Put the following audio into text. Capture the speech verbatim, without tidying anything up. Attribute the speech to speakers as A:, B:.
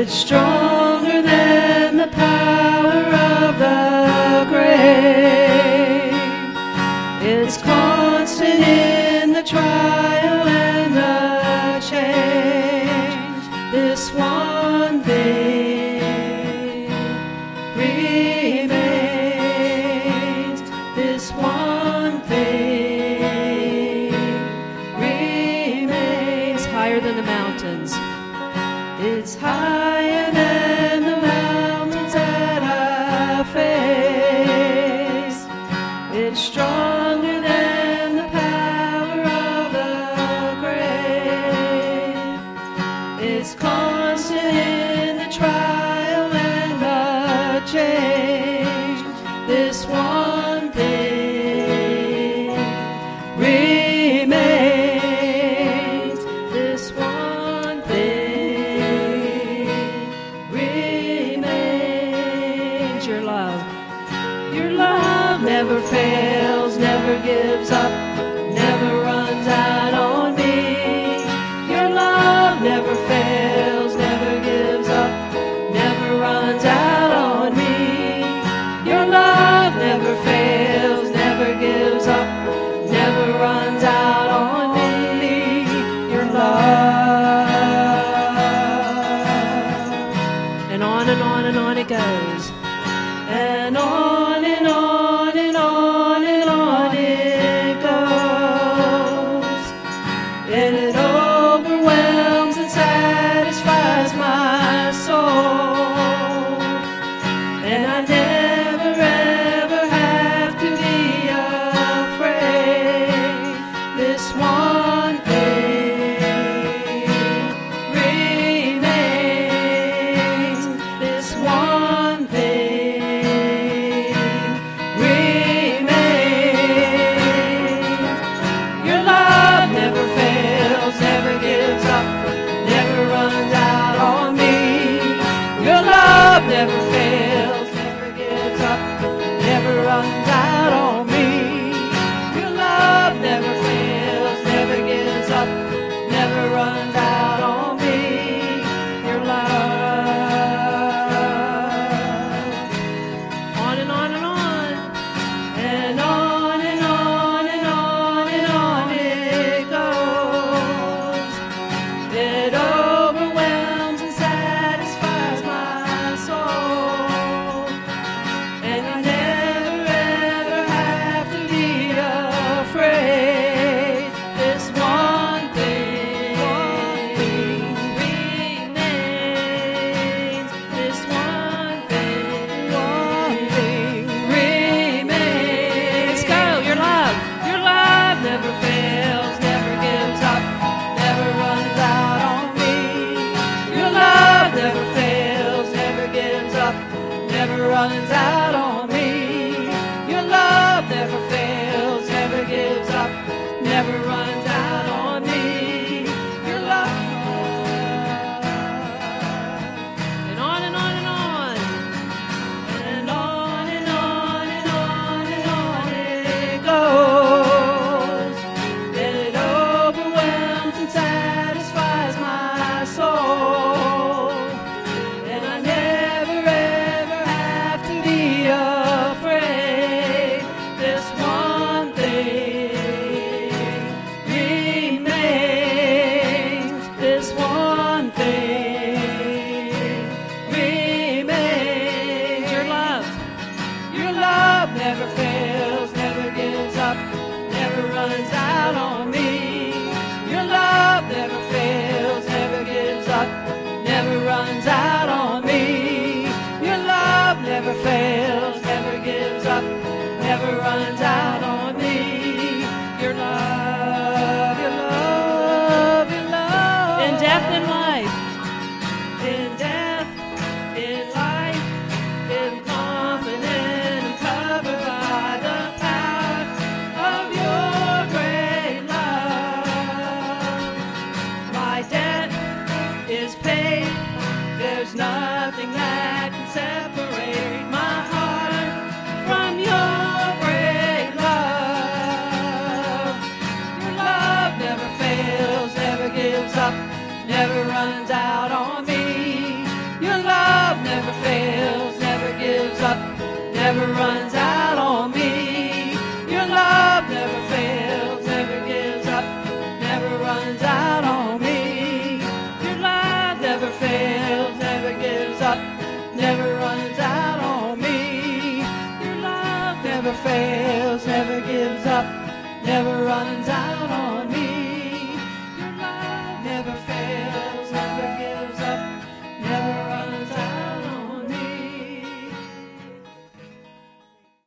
A: It's stronger than the power of the grave. It's constant in the trial and the change. This one thing remains. This one thing remains. Higher than the mountains. It's higher than the mountains that I face. It's stronger than the power of the grave. It's constant in the trial and the change. This one thing remains. This one thing remains. Your love. Your love never fails, never gives up, never runs out on me. Your love never fails, never gives up, never runs out on me. Your love never fails, never gives up, never runs out on me. Your love. And on and on and on it goes. And on and on and on and on it goes. And it overwhelms and satisfies my soul. And I never ever have to be afraid. This one thing remains. This one thing remains. Your love never fails, never gives up, never runs out on me. Your love never fails, never gives up, never runs out on me. Your love never fails, never gives up, never runs out on me. Your love. On and on and on. And on and on and on and on it goes. It overwhelms and satisfies my soul. And I never ever have to be afraid. This one thing remains. This one thing, one thing remains. Let's go. Your love, your love never fails, never gives up, never runs out on me. Your love never fails, never gives up, never runs out on me. Your love never fails, never gives up, never runs out on me. Your love. And on and on and on. And on and on and on and on it goes. And it overwhelms and satisfies my soul. And I never ever have to be afraid. This one thing remains. This one thing remains. Your love. Your love never fails, never gives up, never runs out on me. Your love never fails, never gives up, never runs out on me. Your love never fails, never gives up, never runs out on me. Your love, your love, your love. In death and life. In death, in life, in confident and covered by the power of your great love. My debt is paid. There's nothing that can separate my heart from your great love. Your love never fails, never gives up, never runs out on me. never runs out on